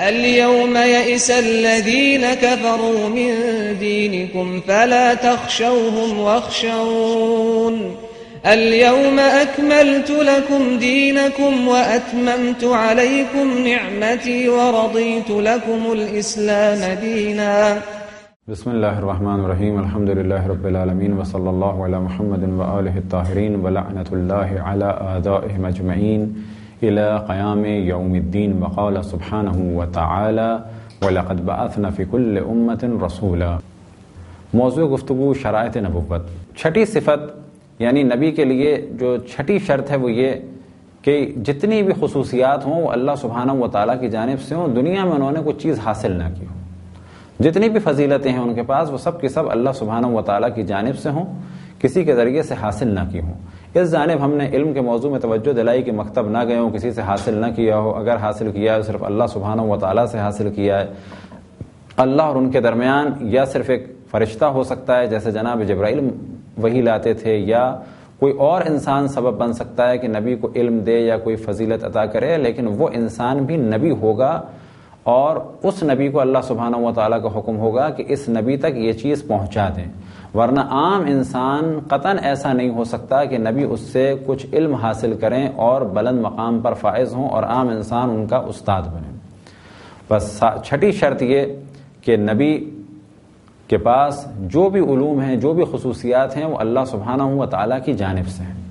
اليوم يئس الذين كفروا من دينكم فلا تخشوهم واخشون اليوم أكملت لكم دينكم وأتممت عليكم نعمتي ورضيت لكم الإسلام دينا. بسم اللہ الرحمن الرحیم. الحمد للہ رب العالمین وصلی اللہ علی محمد وآلہ الطاہرین ولعنۃ اللہ علی اعدائہم اجمعین الى قیام یوم الدین. وقال سبحانہ وتعالی وَلَقَدْ بَعَثْنَا فِي كُلِّ أُمَّةٍ رَسُولًا. موضوع گفتگو شرائط نبوت. چھٹی صفت یعنی نبی کے لیے جو چھٹی شرط ہے وہ یہ کہ جتنی بھی خصوصیات ہوں وہ اللہ سبحانہ وتعالیٰ کی جانب سے ہوں. دنیا میں انہوں نے کوئی چیز حاصل نہ کی ہو. جتنی بھی فضیلتیں ہیں ان کے پاس وہ سب کی سب اللہ سبحانہ وتعالیٰ کی جانب سے ہوں, کسی کے ذریعے سے حاصل نہ کی ہوں. اس جانب ہم نے علم کے موضوع میں توجہ دلائی کہ مکتب نہ گئے ہوں, کسی سے حاصل نہ کیا ہو. اگر حاصل کیا ہے صرف اللہ سبحانہ وتعالیٰ سے حاصل کیا ہے. اللہ اور ان کے درمیان یا صرف ایک فرشتہ ہو سکتا ہے جیسے جناب جبرائیل وحی لاتے تھے, یا کوئی اور انسان سبب بن سکتا ہے کہ نبی کو علم دے یا کوئی فضیلت عطا کرے, لیکن وہ انسان بھی نبی ہوگا اور اس نبی کو اللہ سبحانہ وتعالیٰ کا حکم ہوگا کہ اس نبی تک یہ چیز پہنچا دیں. ورنہ عام انسان قطعاً ایسا نہیں ہو سکتا کہ نبی اس سے کچھ علم حاصل کریں اور بلند مقام پر فائز ہوں اور عام انسان ان کا استاد بنے. بس چھٹی شرط یہ کہ نبی کے پاس جو بھی علوم ہیں, جو بھی خصوصیات ہیں وہ اللہ سبحانہ وتعالیٰ کی جانب سے ہیں.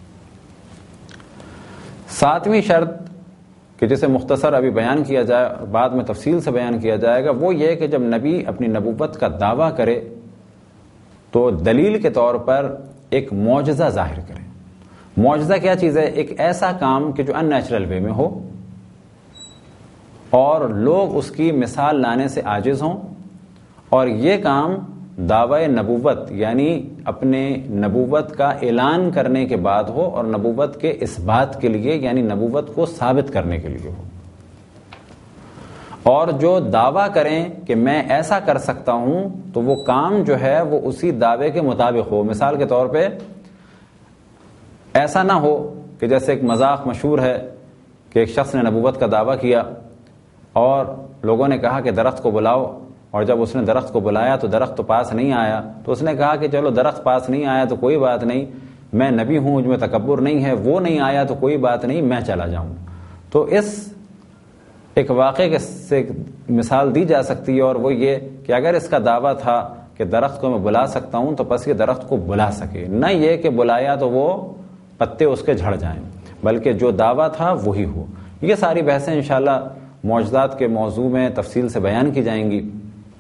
ساتویں شرط کہ جسے مختصر ابھی بیان کیا جائے اور بعد میں تفصیل سے بیان کیا جائے گا وہ یہ کہ جب نبی اپنی نبوت کا دعویٰ کرے تو دلیل کے طور پر ایک معجزہ ظاہر کرے. معجزہ کیا چیز ہے؟ ایک ایسا کام کہ جو ان نیچرل وے میں ہو اور لوگ اس کی مثال لانے سے عاجز ہوں, اور یہ کام دعوی نبوت یعنی اپنے نبوت کا اعلان کرنے کے بعد ہو اور نبوت کے اثبات کے لیے یعنی نبوت کو ثابت کرنے کے لیے ہو. اور جو دعویٰ کریں کہ میں ایسا کر سکتا ہوں تو وہ کام جو ہے وہ اسی دعوے کے مطابق ہو. مثال کے طور پہ ایسا نہ ہو کہ جیسے ایک مذاق مشہور ہے کہ ایک شخص نے نبوت کا دعویٰ کیا اور لوگوں نے کہا کہ درخت کو بلاؤ, اور جب اس نے درخت کو بلایا تو درخت تو پاس نہیں آیا, تو اس نے کہا کہ چلو درخت پاس نہیں آیا تو کوئی بات نہیں, میں نبی ہوں, مجھ میں تکبر نہیں ہے, وہ نہیں آیا تو کوئی بات نہیں, میں چلا جاؤں. تو اس ایک واقعے سے مثال دی جا سکتی ہے, اور وہ یہ کہ اگر اس کا دعویٰ تھا کہ درخت کو میں بلا سکتا ہوں تو بس یہ درخت کو بلا سکے, نہ یہ کہ بلایا تو وہ پتے اس کے جھڑ جائیں, بلکہ جو دعویٰ تھا وہی ہو. یہ ساری بحثیں انشاءاللہ معجزات کے موضوع میں تفصیل سے بیان کی جائیں گی.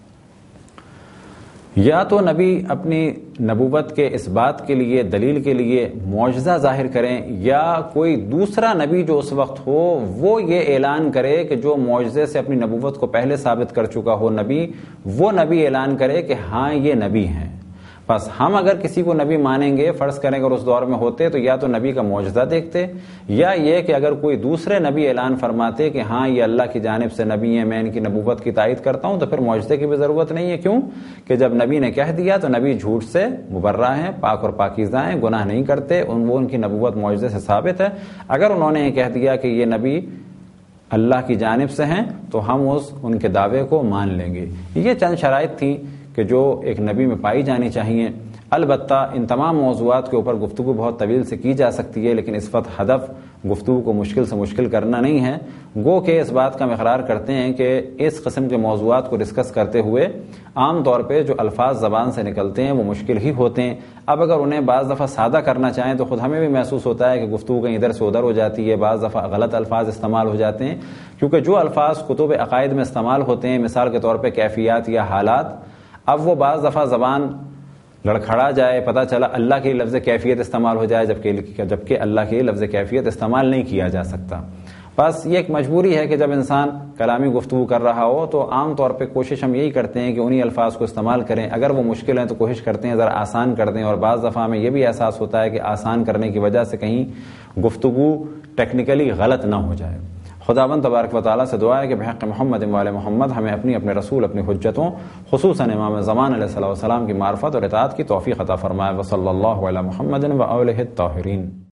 یا تو نبی اپنی نبوت کے اس بات کے لیے دلیل کے لیے معجزہ ظاہر کریں, یا کوئی دوسرا نبی جو اس وقت ہو وہ یہ اعلان کرے کہ جو معجزے سے اپنی نبوت کو پہلے ثابت کر چکا ہو نبی, وہ نبی اعلان کرے کہ ہاں یہ نبی ہیں. بس ہم اگر کسی کو نبی مانیں گے, فرض کریں اگر اس دور میں ہوتے تو یا تو نبی کا معجزہ دیکھتے, یا یہ کہ اگر کوئی دوسرے نبی اعلان فرماتے کہ ہاں یہ اللہ کی جانب سے نبی ہیں, میں ان کی نبوت کی تائید کرتا ہوں, تو پھر معجزے کی بھی ضرورت نہیں ہے. کیوں کہ جب نبی نے کہہ دیا تو نبی جھوٹ سے مبرہ ہیں, پاک اور پاکیزہ ہیں, گناہ نہیں کرتے, وہ ان کی نبوت معجزے سے ثابت ہے. اگر انہوں نے یہ کہہ دیا کہ یہ نبی اللہ کی جانب سے ہیں تو ہم ان کے دعوے کو مان لیں گے. یہ چند شرائط تھیں کہ جو ایک نبی میں پائی جانی چاہیے. البتہ ان تمام موضوعات کے اوپر گفتگو بہت طویل سے کی جا سکتی ہے, لیکن اس وقت ہدف گفتگو کو مشکل سے مشکل کرنا نہیں ہے. گو کہ اس بات کا ہم اقرار کرتے ہیں کہ اس قسم کے موضوعات کو ڈسکس کرتے ہوئے عام طور پہ جو الفاظ زبان سے نکلتے ہیں وہ مشکل ہی ہوتے ہیں. اب اگر انہیں بعض دفعہ سادہ کرنا چاہیں تو خود ہمیں بھی محسوس ہوتا ہے کہ گفتگو کہیں ادھر سے ادھر ہو جاتی ہے, بعض دفعہ غلط الفاظ استعمال ہو جاتے ہیں, کیونکہ جو الفاظ کتب عقائد میں استعمال ہوتے ہیں, مثال کے طور پہ کیفیات یا حالات, اب وہ بعض دفعہ زبان لڑکھڑا جائے, پتہ چلا اللہ کے لفظ کیفیت استعمال ہو جائے جبکہ اللہ کے لفظ کیفیت استعمال نہیں کیا جا سکتا. بس یہ ایک مجبوری ہے کہ جب انسان کلامی گفتگو کر رہا ہو تو عام طور پہ کوشش ہم یہی کرتے ہیں کہ انہی الفاظ کو استعمال کریں. اگر وہ مشکل ہیں تو کوشش کرتے ہیں ذرا آسان کر دیں, اور بعض دفعہ ہمیں یہ بھی احساس ہوتا ہے کہ آسان کرنے کی وجہ سے کہیں گفتگو ٹیکنیکلی غلط نہ ہو جائے. خداوند تبارک و تعالیٰ سے دعا ہے کہ بحق محمد وآل محمد ہمیں اپنے رسول اپنی حجتوں خصوصاً امام زمان علیہ السلام کی معرفت اور اطاعت کی توفیق عطا فرمائے. وصلی اللہ علی محمد وآلہ الطاہرین.